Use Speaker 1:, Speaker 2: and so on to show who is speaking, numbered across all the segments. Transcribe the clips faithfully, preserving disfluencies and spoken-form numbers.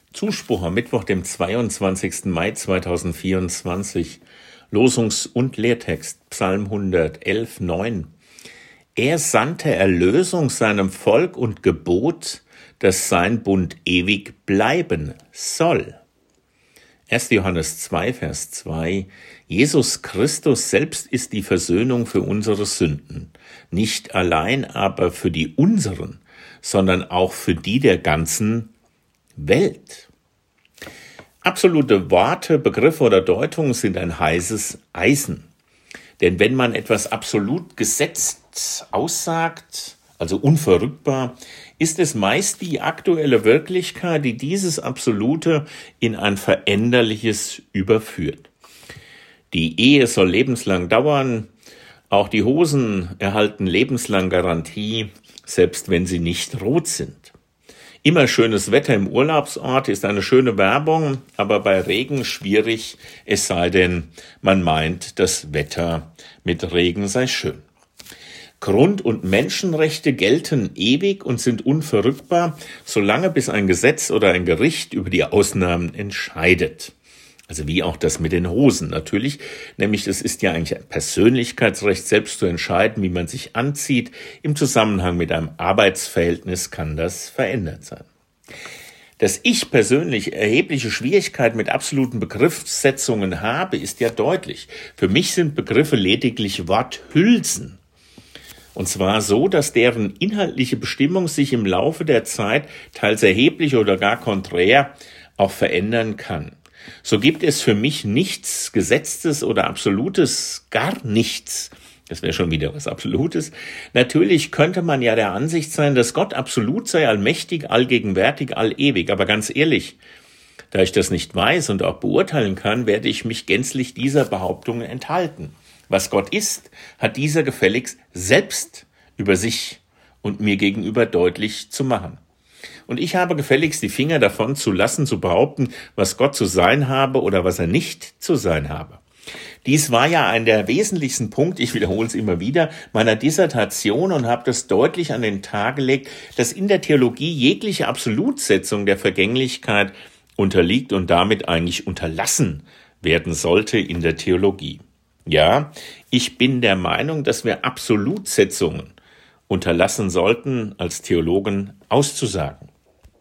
Speaker 1: Zuspruch am Mittwoch, dem zweiundzwanzigsten Mai zweitausendvierundzwanzig, Losungs- und Lehrtext, Psalm hundertelf, neun. Er sandte Erlösung seinem Volk und gebot, dass sein Bund ewig bleiben soll. erster Johannes zwei, Vers zwei. Jesus Christus selbst ist die Versöhnung für unsere Sünden, nicht allein aber für die unseren, sondern auch für die der ganzen Welt. Absolute Worte, Begriffe oder Deutungen sind ein heißes Eisen. Denn wenn man etwas absolut gesetzt aussagt, also unverrückbar, ist es meist die aktuelle Wirklichkeit, die dieses Absolute in ein Veränderliches überführt. Die Ehe soll lebenslang dauern, auch die Hosen erhalten lebenslang Garantie, selbst wenn sie nicht rot sind. Immer schönes Wetter im Urlaubsort ist eine schöne Werbung, aber bei Regen schwierig, es sei denn, man meint, das Wetter mit Regen sei schön. Grund- und Menschenrechte gelten ewig und sind unverrückbar, solange bis ein Gesetz oder ein Gericht über die Ausnahmen entscheidet. Also wie auch das mit den Hosen natürlich, nämlich es ist ja eigentlich ein Persönlichkeitsrecht, selbst zu entscheiden, wie man sich anzieht. Im Zusammenhang mit einem Arbeitsverhältnis kann das verändert sein. Dass ich persönlich erhebliche Schwierigkeiten mit absoluten Begriffssetzungen habe, ist ja deutlich. Für mich sind Begriffe lediglich Worthülsen. Und zwar so, dass deren inhaltliche Bestimmung sich im Laufe der Zeit teils erheblich oder gar konträr auch verändern kann. So gibt es für mich nichts Gesetztes oder Absolutes, gar nichts. Das wäre schon wieder was Absolutes. Natürlich könnte man ja der Ansicht sein, dass Gott absolut sei, allmächtig, allgegenwärtig, allewig. Aber ganz ehrlich, da ich das nicht weiß und auch beurteilen kann, werde ich mich gänzlich dieser Behauptungen enthalten. Was Gott ist, hat dieser gefälligst selbst über sich und mir gegenüber deutlich zu machen. Und ich habe gefälligst die Finger davon zu lassen, zu behaupten, was Gott zu sein habe oder was er nicht zu sein habe. Dies war ja ein der wesentlichsten Punkte, ich wiederhole es immer wieder, meiner Dissertation und habe das deutlich an den Tag gelegt, dass in der Theologie jegliche Absolutsetzung der Vergänglichkeit unterliegt und damit eigentlich unterlassen werden sollte in der Theologie. Ja, ich bin der Meinung, dass wir Absolutsetzungen unterlassen sollten, als Theologen auszusagen.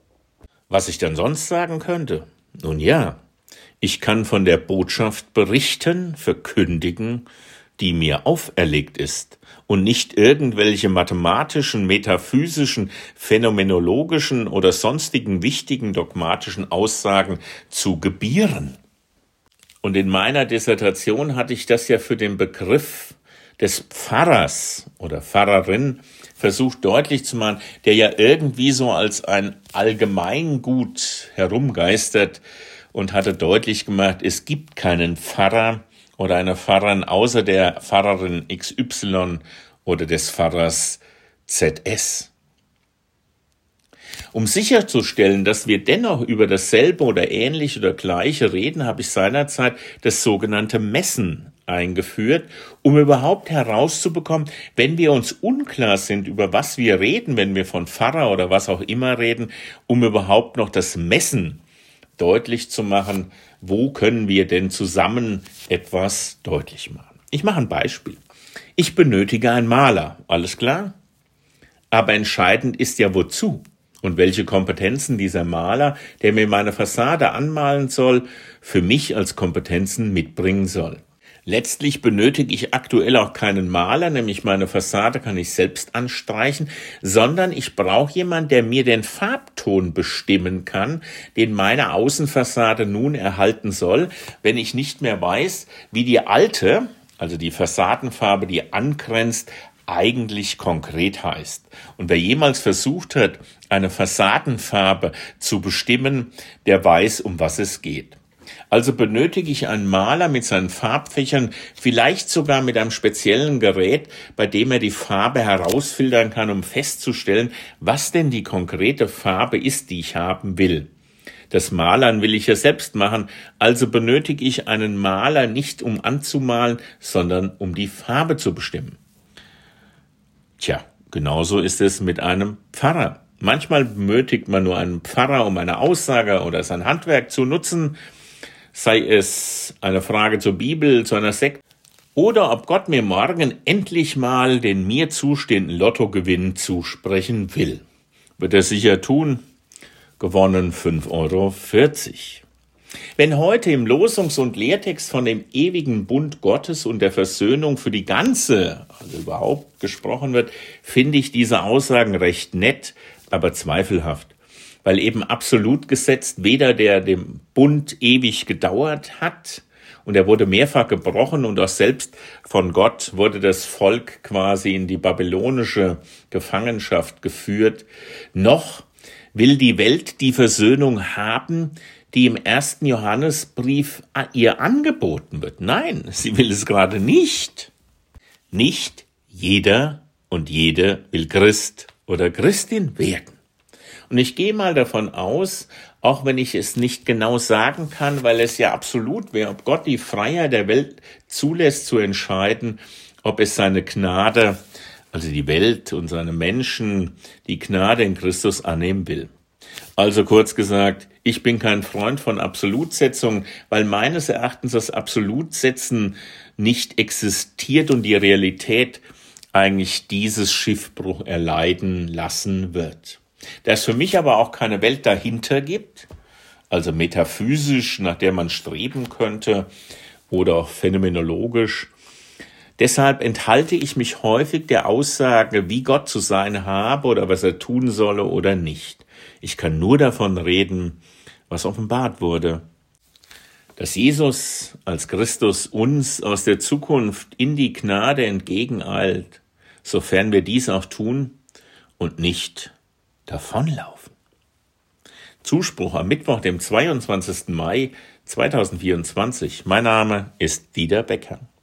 Speaker 1: Was ich dann sonst sagen könnte? Nun ja, ich kann von der Botschaft berichten, verkündigen, die mir auferlegt ist und nicht irgendwelche mathematischen, metaphysischen, phänomenologischen oder sonstigen wichtigen dogmatischen Aussagen zu gebieren. Und in meiner Dissertation hatte ich das ja für den Begriff des Pfarrers oder Pfarrerin versucht deutlich zu machen, der ja irgendwie so als ein Allgemeingut herumgeistert und hatte deutlich gemacht, es gibt keinen Pfarrer oder eine Pfarrerin außer der Pfarrerin X Y oder des Pfarrers Z S. Um sicherzustellen, dass wir dennoch über dasselbe oder ähnliche oder gleiche reden, habe ich seinerzeit das sogenannte Messen eingeführt, um überhaupt herauszubekommen, wenn wir uns unklar sind, über was wir reden, wenn wir von Pfarrer oder was auch immer reden, um überhaupt noch das Messen deutlich zu machen, wo können wir denn zusammen etwas deutlich machen. Ich mache ein Beispiel. Ich benötige einen Maler, alles klar? Aber entscheidend ist ja wozu und welche Kompetenzen dieser Maler, der mir meine Fassade anmalen soll, für mich als Kompetenzen mitbringen soll. Letztlich benötige ich aktuell auch keinen Maler, nämlich meine Fassade kann ich selbst anstreichen, sondern ich brauche jemanden, der mir den Farbton bestimmen kann, den meine Außenfassade nun erhalten soll, wenn ich nicht mehr weiß, wie die alte, also die Fassadenfarbe, die angrenzt, eigentlich konkret heißt. Und wer jemals versucht hat, eine Fassadenfarbe zu bestimmen, der weiß, um was es geht. Also benötige ich einen Maler mit seinen Farbfächern, vielleicht sogar mit einem speziellen Gerät, bei dem er die Farbe herausfiltern kann, um festzustellen, was denn die konkrete Farbe ist, die ich haben will. Das Malern will ich ja selbst machen, also benötige ich einen Maler nicht, um anzumalen, sondern um die Farbe zu bestimmen. Tja, genauso ist es mit einem Pfarrer. Manchmal benötigt man nur einen Pfarrer, um eine Aussage oder sein Handwerk zu nutzen, sei es eine Frage zur Bibel, zu einer Sekte, oder ob Gott mir morgen endlich mal den mir zustehenden Lottogewinn zusprechen will. Wird er sicher tun. Gewonnen fünf Euro vierzig. Wenn heute im Losungs- und Lehrtext von dem ewigen Bund Gottes und der Versöhnung für die ganze, also überhaupt gesprochen wird, finde ich diese Aussagen recht nett, aber zweifelhaft. Weil eben absolut gesetzt weder der dem Bund ewig gedauert hat, und er wurde mehrfach gebrochen und auch selbst von Gott wurde das Volk quasi in die babylonische Gefangenschaft geführt, noch will die Welt die Versöhnung haben, die im ersten Johannesbrief ihr angeboten wird. Nein, sie will es gerade nicht. Nicht jeder und jede will Christ oder Christin werden. Und ich gehe mal davon aus, auch wenn ich es nicht genau sagen kann, weil es ja absolut wäre, ob Gott die Freiheit der Welt zulässt zu entscheiden, ob es seine Gnade, also die Welt und seine Menschen, die Gnade in Christus annehmen will. Also kurz gesagt, ich bin kein Freund von Absolutsetzungen, weil meines Erachtens das Absolutsetzen nicht existiert und die Realität eigentlich dieses Schiffbruch erleiden lassen wird. Da es für mich aber auch keine Welt dahinter gibt, also metaphysisch, nach der man streben könnte oder auch phänomenologisch, deshalb enthalte ich mich häufig der Aussage, wie Gott zu sein habe oder was er tun solle oder nicht. Ich kann nur davon reden, was offenbart wurde. Dass Jesus als Christus uns aus der Zukunft in die Gnade entgegeneilt, sofern wir dies auch tun und nicht davonlaufen. Zuspruch am Mittwoch, dem zweiundzwanzigsten Mai zweitausendvierundzwanzig. Mein Name ist Dieter Becker.